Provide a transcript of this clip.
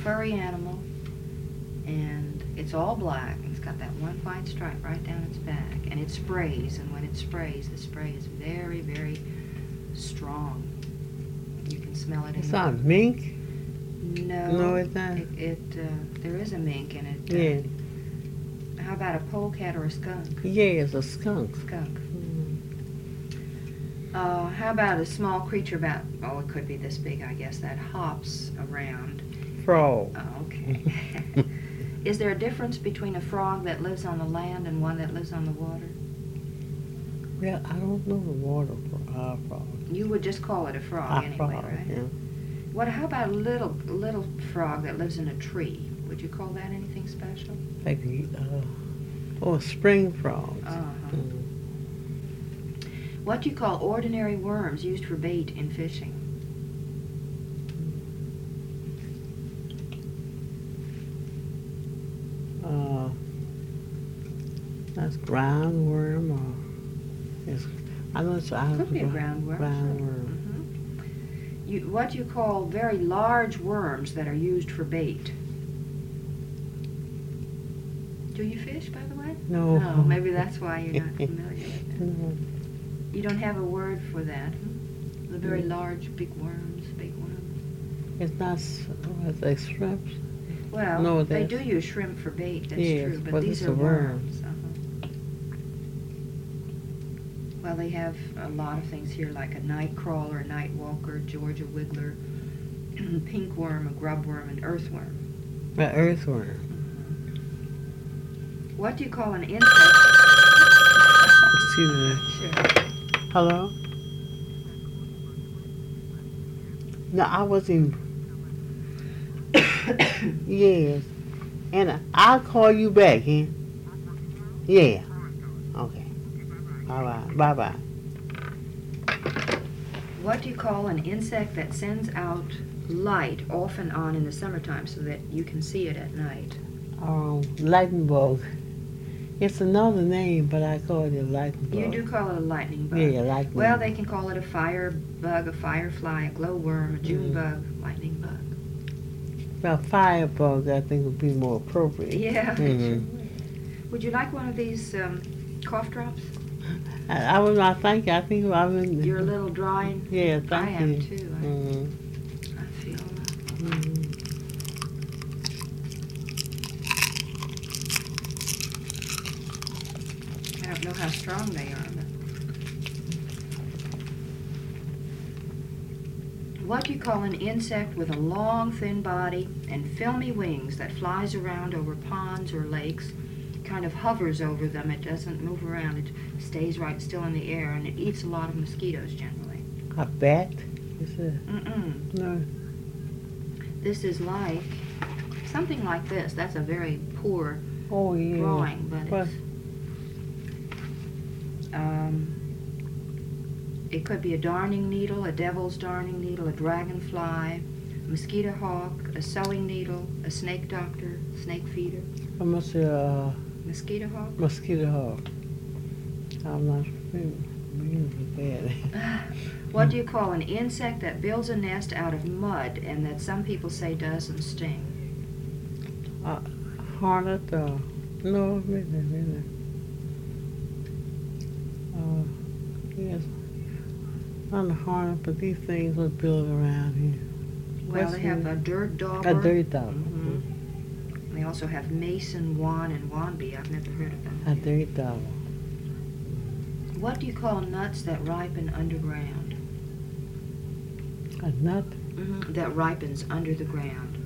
furry animal, and it's all black. It's got that one white stripe right down its back, and it sprays. And when it sprays, the spray is very, very strong. You can smell it. It's not mink? No. No, it's not. There is a mink in it. Yeah. How about a polecat or a skunk? Yeah, it's a skunk. Skunk. How about a small creature it could be this big, I guess, that hops around? Frog. Oh, okay. Is there a difference between a frog that lives on the land and one that lives on the water? Well, I don't know the water frog. You would just call it a frog anyway, frog, right? Yeah. How about a little frog that lives in a tree? Would you call that anything special? Like spring frogs. What do you call ordinary worms used for bait in fishing? That's ground worm, or Could be a ground worm. Ground Sure. worm. What do you call very large worms that are used for bait? Do you fish, by the way? No. No, maybe that's why you're not familiar with that. No. You don't have a word for that, The very large, big worms, It's not like shrimps. Well, No, they do use shrimp for bait, that's Yes, true, but but these it's are a worm. worms. Well, they have a lot of things here, like a night crawler, a night walker, Georgia wiggler, pink worm, a grub worm, and earthworm. An earthworm. What do you call an insect? Excuse me. Sure. Hello? No, I was in. Yes. And I'll call you back, huh? Yeah. Okay. Bye-bye. Bye-bye. What do you call an insect that sends out light off and on in the summertime so that you can see it at night? Lightning bug. It's another name, but I call it a lightning bug. You do call it a lightning bug. Yeah, lightning. Well, they can call it a fire bug, a firefly, a glowworm, a June bug, lightning bug. Well, firebug, I think, would be more appropriate. Yeah. Mhm. Would you like one of these cough drops? I was not thinking. I think I was. You're a little dry. Yeah, I thank am you. too. I feel. I don't know how strong they are. But what do you call an insect with a long, thin body and filmy wings that flies around over ponds or lakes, kind of hovers over them? It doesn't move around. It stays right still in the air, and it eats a lot of mosquitoes generally. A bat? You said? No. This is like something like this. That's a very poor Oh, yeah. drawing, but What? it could be a darning needle, a devil's darning needle, a dragonfly, a mosquito hawk, a sewing needle, a snake doctor, snake feeder. I must say Mosquito hawk? mosquito hawk. I'm not familiar with that. What do you call an insect that builds a nest out of mud and that some people say doesn't sting? Hornet? No, wait a minute. Yes. Not a hornet, but these things would build around here. Well, they have a dirt dauber. A dirt dauber. They also have mason, wan, and wanby. I've never heard of them. A dirt dauber. What do you call nuts that ripen underground? A nut? That ripens under the ground.